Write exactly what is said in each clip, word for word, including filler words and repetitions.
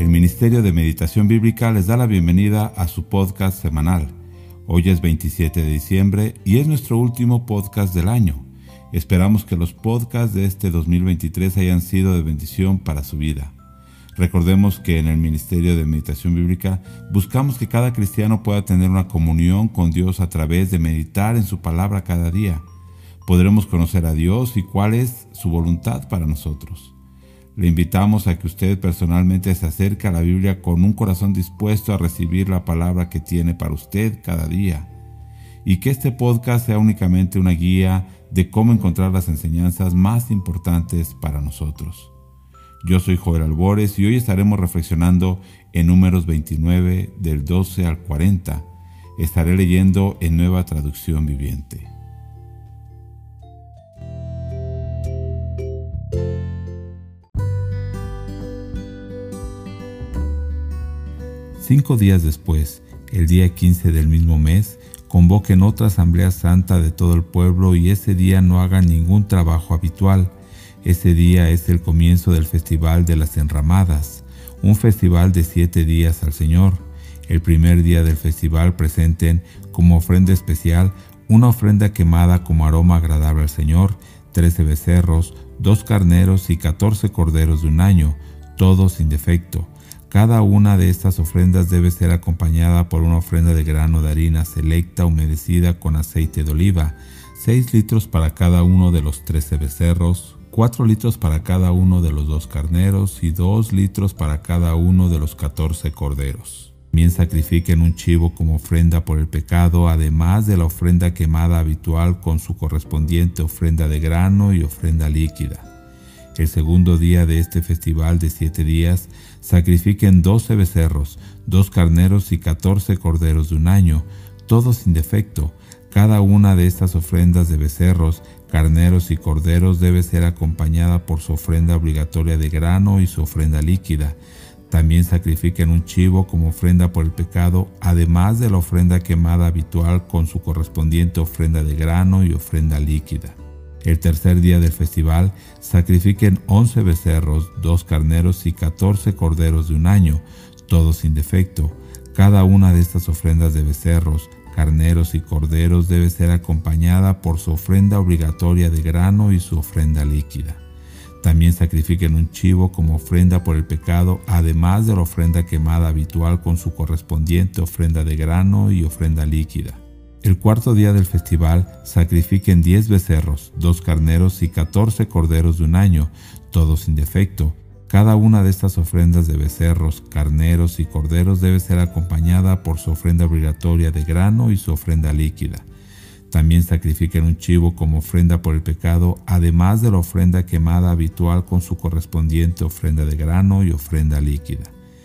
El Ministerio de Meditación Bíblica les da la bienvenida a su podcast semanal. Hoy es veintisiete de diciembre y es nuestro último podcast del año. Esperamos que los podcasts de este dos mil veintitrés hayan sido de bendición para su vida. Recordemos que en el Ministerio de Meditación Bíblica buscamos que cada cristiano pueda tener una comunión con Dios a través de meditar en su palabra cada día. Podremos conocer a Dios y cuál es su voluntad para nosotros. Le invitamos a que usted personalmente se acerque a la Biblia con un corazón dispuesto a recibir la palabra que tiene para usted cada día, y que este podcast sea únicamente una guía de cómo encontrar las enseñanzas más importantes para nosotros. Yo soy Joel Albores y hoy estaremos reflexionando en Números veintinueve del doce al cuarenta. Estaré leyendo en Nueva Traducción Viviente. Cinco días después, el día quince del mismo mes, convoquen otra asamblea santa de todo el pueblo y ese día no hagan ningún trabajo habitual. Ese día es el comienzo del Festival de las Enramadas, un festival de siete días al Señor. El primer día del festival presenten como ofrenda especial una ofrenda quemada como aroma agradable al Señor, trece becerros, dos carneros y catorce corderos de un año, todos sin defecto. Cada una de estas ofrendas debe ser acompañada por una ofrenda de grano de harina selecta humedecida con aceite de oliva, seis litros para cada uno de los trece becerros, cuatro litros para cada uno de los dos carneros y dos litros para cada uno de los catorce corderos. También sacrifiquen un chivo como ofrenda por el pecado, además de la ofrenda quemada habitual con su correspondiente ofrenda de grano y ofrenda líquida. El segundo día de este festival de siete días, sacrifiquen doce becerros, dos carneros y catorce corderos de un año, todos sin defecto. Cada una de estas ofrendas de becerros, carneros y corderos debe ser acompañada por su ofrenda obligatoria de grano y su ofrenda líquida. También sacrifiquen un chivo como ofrenda por el pecado, además de la ofrenda quemada habitual con su correspondiente ofrenda de grano y ofrenda líquida. El tercer día del festival, sacrifiquen once becerros, dos carneros y catorce corderos de un año, todos sin defecto. Cada una de estas ofrendas de becerros, carneros y corderos debe ser acompañada por su ofrenda obligatoria de grano y su ofrenda líquida. También sacrifiquen un chivo como ofrenda por el pecado, además de la ofrenda quemada habitual con su correspondiente ofrenda de grano y ofrenda líquida. El cuarto día del festival, sacrifiquen diez becerros, dos carneros y catorce corderos de un año, todos sin defecto. Cada una de estas ofrendas de becerros, carneros y corderos debe ser acompañada por su ofrenda obligatoria de grano y su ofrenda líquida. También sacrifiquen un chivo como ofrenda por el pecado, además de la ofrenda quemada habitual con su correspondiente ofrenda de grano y ofrenda líquida.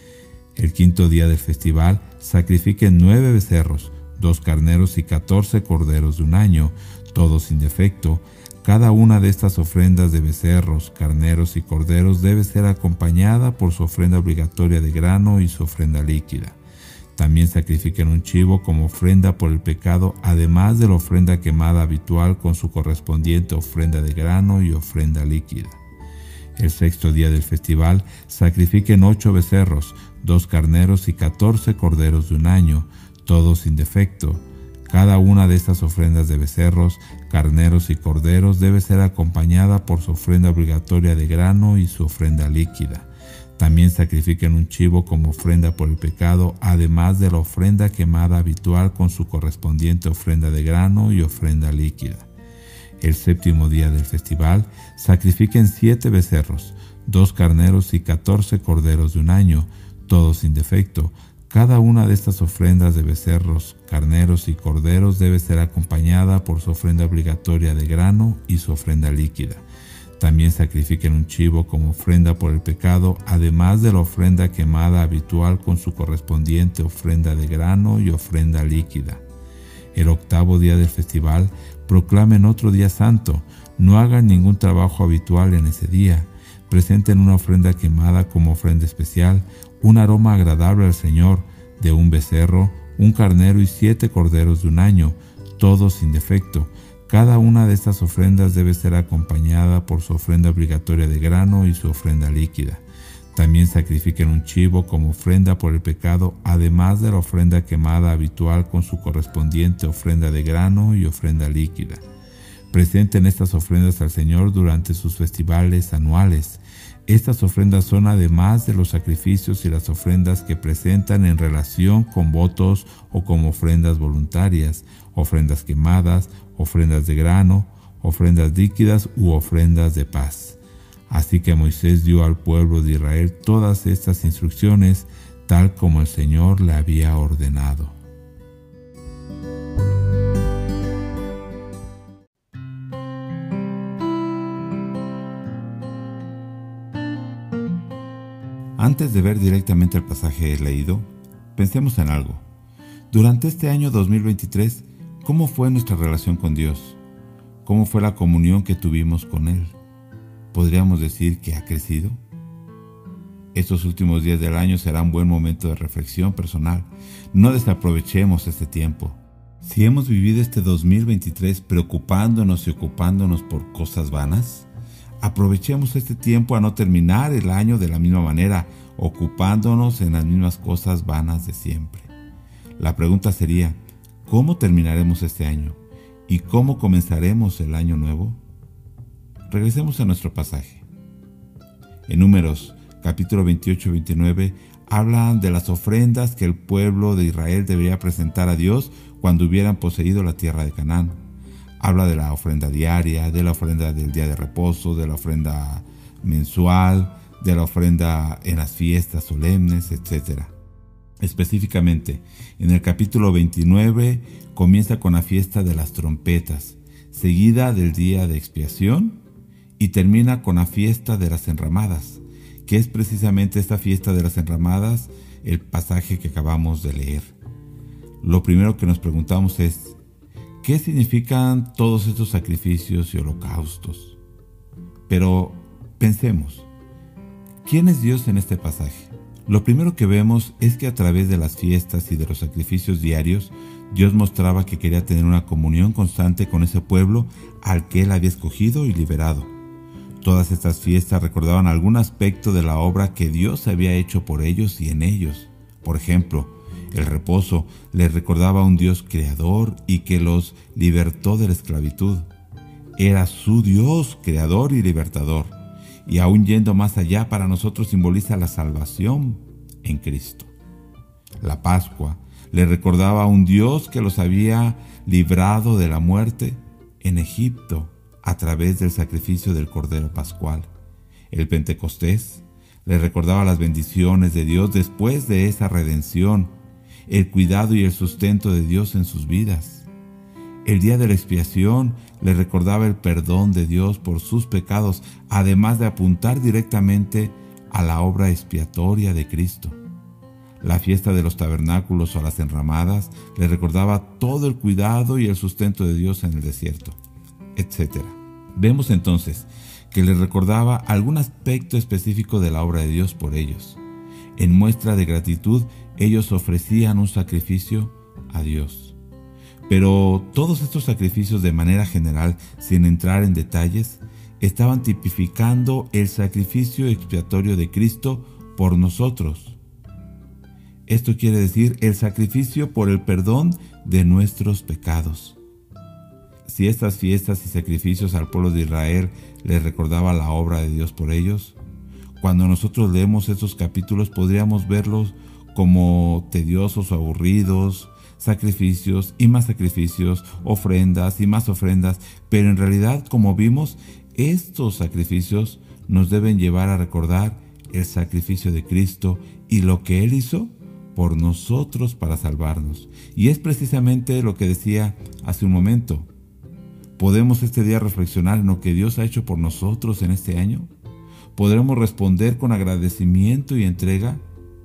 El quinto día del festival, sacrifiquen nueve becerros, dos carneros y catorce corderos de un año, todos sin defecto. Cada una de estas ofrendas de becerros, carneros y corderos debe ser acompañada por su ofrenda obligatoria de grano y su ofrenda líquida. También sacrifiquen un chivo como ofrenda por el pecado, además de la ofrenda quemada habitual con su correspondiente ofrenda de grano y ofrenda líquida. El sexto día del festival, sacrifiquen ocho becerros, dos carneros y catorce corderos de un año, todos sin defecto. Cada una de estas ofrendas de becerros, carneros y corderos debe ser acompañada por su ofrenda obligatoria de grano y su ofrenda líquida. También sacrifiquen un chivo como ofrenda por el pecado, además de la ofrenda quemada habitual con su correspondiente ofrenda de grano y ofrenda líquida. El séptimo día del festival, sacrifiquen siete becerros, dos carneros y catorce corderos de un año, todos sin defecto. Cada una de estas ofrendas de becerros, carneros y corderos debe ser acompañada por su ofrenda obligatoria de grano y su ofrenda líquida. También sacrifiquen un chivo como ofrenda por el pecado, además de la ofrenda quemada habitual con su correspondiente ofrenda de grano y ofrenda líquida. El octavo día del festival, proclamen otro día santo. No hagan ningún trabajo habitual en ese día. Presenten una ofrenda quemada como ofrenda especial, un aroma agradable al Señor, de un becerro, un carnero y siete corderos de un año, todos sin defecto. Cada una de estas ofrendas debe ser acompañada por su ofrenda obligatoria de grano y su ofrenda líquida. También sacrifiquen un chivo como ofrenda por el pecado, además de la ofrenda quemada habitual con su correspondiente ofrenda de grano y ofrenda líquida. Presenten estas ofrendas al Señor durante sus festivales anuales. Estas ofrendas son además de los sacrificios y las ofrendas que presentan en relación con votos o como ofrendas voluntarias, ofrendas quemadas, ofrendas de grano, ofrendas líquidas u ofrendas de paz. Así que Moisés dio al pueblo de Israel todas estas instrucciones, tal como el Señor le había ordenado. Antes de ver directamente el pasaje leído, pensemos en algo. Durante este año dos mil veintitrés, ¿cómo fue nuestra relación con Dios? ¿Cómo fue la comunión que tuvimos con Él? ¿Podríamos decir que ha crecido? Estos últimos días del año serán un buen momento de reflexión personal. No desaprovechemos este tiempo. Si hemos vivido este dos mil veintitrés preocupándonos y ocupándonos por cosas vanas, aprovechemos este tiempo a no terminar el año de la misma manera, ocupándonos en las mismas cosas vanas de siempre. La pregunta sería, ¿cómo terminaremos este año? ¿Y cómo comenzaremos el año nuevo? Regresemos a nuestro pasaje. En Números, capítulo veintiocho y veintinueve, hablan de las ofrendas que el pueblo de Israel debería presentar a Dios cuando hubieran poseído la tierra de Canaán. Habla de la ofrenda diaria, de la ofrenda del día de reposo, de la ofrenda mensual, de la ofrenda en las fiestas solemnes, etcétera. Específicamente, en el capítulo veintinueve comienza con la fiesta de las trompetas, seguida del día de expiación, y termina con la fiesta de las enramadas, que es precisamente esta fiesta de las enramadas el pasaje que acabamos de leer. Lo primero que nos preguntamos es, ¿qué significan todos estos sacrificios y holocaustos? Pero pensemos, ¿quién es Dios en este pasaje? Lo primero que vemos es que a través de las fiestas y de los sacrificios diarios, Dios mostraba que quería tener una comunión constante con ese pueblo al que Él había escogido y liberado. Todas estas fiestas recordaban algún aspecto de la obra que Dios había hecho por ellos y en ellos. Por ejemplo, el reposo les recordaba a un Dios creador y que los libertó de la esclavitud. Era su Dios creador y libertador. Y aún yendo más allá, para nosotros simboliza la salvación en Cristo. La Pascua les recordaba a un Dios que los había librado de la muerte en Egipto a través del sacrificio del Cordero Pascual. El Pentecostés les recordaba las bendiciones de Dios después de esa redención, el cuidado y el sustento de Dios en sus vidas. El día de la expiación les recordaba el perdón de Dios por sus pecados, además de apuntar directamente a la obra expiatoria de Cristo. La fiesta de los tabernáculos o las enramadas les recordaba todo el cuidado y el sustento de Dios en el desierto, etcétera. Vemos entonces que les recordaba algún aspecto específico de la obra de Dios por ellos. En muestra de gratitud, ellos ofrecían un sacrificio a Dios. Pero todos estos sacrificios de manera general, sin entrar en detalles, estaban tipificando el sacrificio expiatorio de Cristo por nosotros. Esto quiere decir el sacrificio por el perdón de nuestros pecados. Si estas fiestas y sacrificios al pueblo de Israel les recordaba la obra de Dios por ellos, cuando nosotros leemos estos capítulos podríamos verlos como tediosos o aburridos, sacrificios y más sacrificios, ofrendas y más ofrendas, pero en realidad, como vimos, estos sacrificios nos deben llevar a recordar el sacrificio de Cristo y lo que Él hizo por nosotros para salvarnos. Y es precisamente lo que decía hace un momento. ¿Podemos este día reflexionar en lo que Dios ha hecho por nosotros en este año? ¿Podremos responder con agradecimiento y entrega?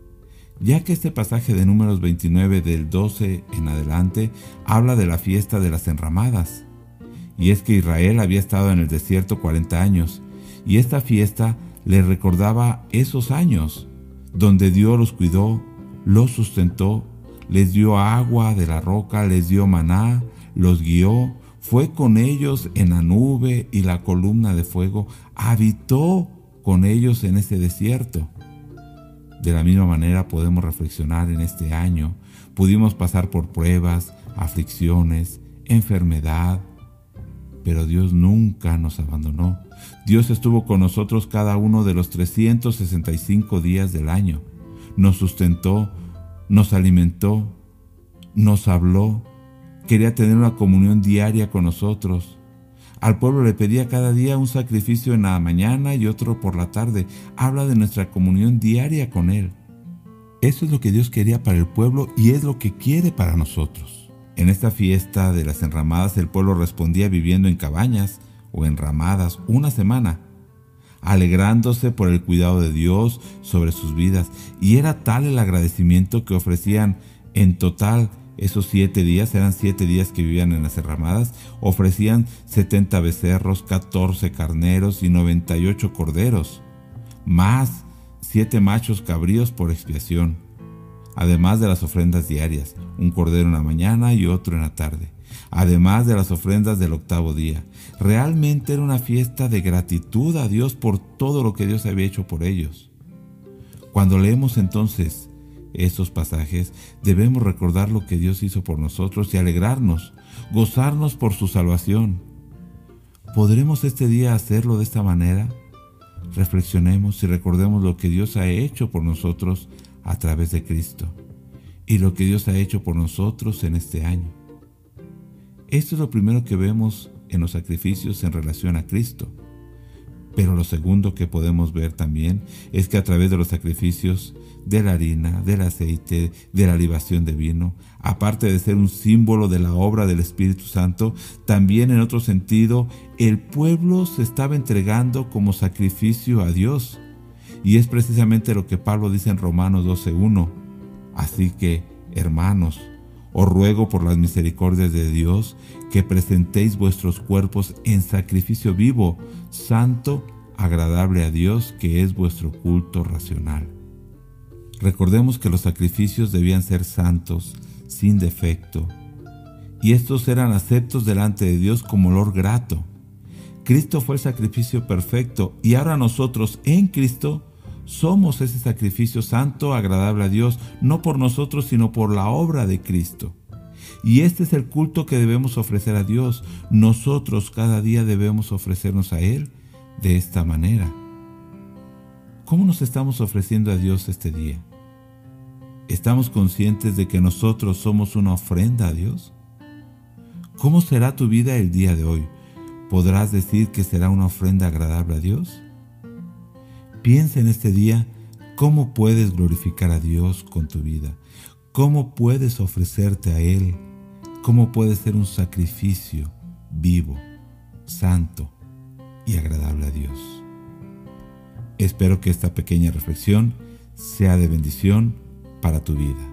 Ya que este pasaje de Números veintinueve del doce en adelante habla de la fiesta de las enramadas. Y es que Israel había estado en el desierto cuarenta años, y esta fiesta les recordaba esos años, donde Dios los cuidó, los sustentó, les dio agua de la roca, les dio maná, los guió, fue con ellos en la nube y la columna de fuego, habitó con ellos en ese desierto. De la misma manera podemos reflexionar en este año. Pudimos pasar por pruebas, aflicciones, enfermedad, pero Dios nunca nos abandonó. Dios estuvo con nosotros cada uno de los trescientos sesenta y cinco días del año. Nos sustentó, nos alimentó, nos habló, quería tener una comunión diaria con nosotros. Al pueblo le pedía cada día un sacrificio en la mañana y otro por la tarde. Habla de nuestra comunión diaria con Él. Eso es lo que Dios quería para el pueblo y es lo que quiere para nosotros. En esta fiesta de las enramadas el pueblo respondía viviendo en cabañas o enramadas una semana, alegrándose por el cuidado de Dios sobre sus vidas. Y era tal el agradecimiento que ofrecían en total. Esos siete días, eran siete días que vivían en las enramadas, ofrecían setenta becerros, catorce carneros y noventa y ocho corderos, más siete machos cabríos por expiación, además de las ofrendas diarias, un cordero en la mañana y otro en la tarde, además de las ofrendas del octavo día. Realmente era una fiesta de gratitud a Dios por todo lo que Dios había hecho por ellos. Cuando leemos entonces estos pasajes, debemos recordar lo que Dios hizo por nosotros y alegrarnos, gozarnos por su salvación. ¿Podremos este día hacerlo de esta manera? Reflexionemos y recordemos lo que Dios ha hecho por nosotros a través de Cristo y lo que Dios ha hecho por nosotros en este año. Esto es lo primero que vemos en los sacrificios en relación a Cristo. Pero lo segundo que podemos ver también es que a través de los sacrificios de la harina, del aceite, de la libación de vino, aparte de ser un símbolo de la obra del Espíritu Santo, también en otro sentido, el pueblo se estaba entregando como sacrificio a Dios. Y es precisamente lo que Pablo dice en Romanos doce uno. Así que, hermanos, os ruego por las misericordias de Dios que presentéis vuestros cuerpos en sacrificio vivo, santo, agradable a Dios, que es vuestro culto racional. Recordemos que los sacrificios debían ser santos, sin defecto, y estos eran aceptos delante de Dios como olor grato. Cristo fue el sacrificio perfecto y ahora nosotros en Cristo somos ese sacrificio santo, agradable a Dios, no por nosotros, sino por la obra de Cristo. Y este es el culto que debemos ofrecer a Dios. Nosotros cada día debemos ofrecernos a Él de esta manera. ¿Cómo nos estamos ofreciendo a Dios este día? ¿Estamos conscientes de que nosotros somos una ofrenda a Dios? ¿Cómo será tu vida el día de hoy? ¿Podrás decir que será una ofrenda agradable a Dios? Piensa en este día cómo puedes glorificar a Dios con tu vida, cómo puedes ofrecerte a Él, cómo puedes ser un sacrificio vivo, santo y agradable a Dios. Espero que esta pequeña reflexión sea de bendición para tu vida.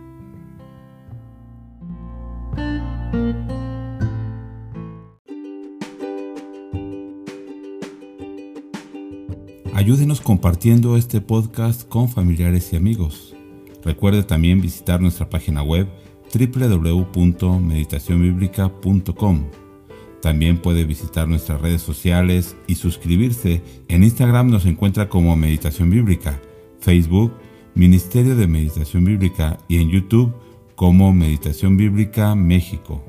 Ayúdenos compartiendo este podcast con familiares y amigos. Recuerde también visitar nuestra página web doble u doble u doble u punto meditación bíblica punto com. También puede visitar nuestras redes sociales y suscribirse. En Instagram nos encuentra como Meditación Bíblica, Facebook, Ministerio de Meditación Bíblica y en YouTube como Meditación Bíblica México.